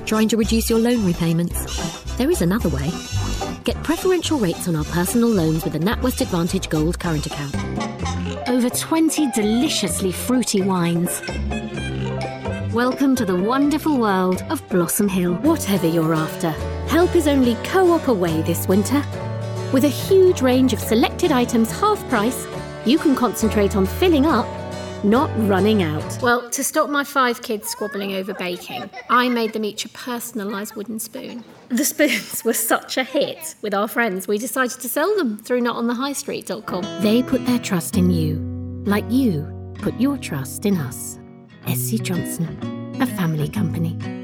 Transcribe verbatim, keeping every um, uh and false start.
trying to reduce your loan repayments? There is another way. Get preferential rates on our personal loans with the NatWest Advantage Gold current account. Over twenty deliciously fruity wines. Welcome to the wonderful world of Blossom Hill. Whatever you're after, help is only co-op away this winter. With a huge range of selected items half price, you can concentrate on filling up, not running out. Well, to stop my five kids squabbling over baking, I made them each a personalised wooden spoon. The spoons were such a hit with our friends, we decided to sell them through not on the high street dot com. They put their trust in you, like you put your trust in us. S C Johnson, a family company.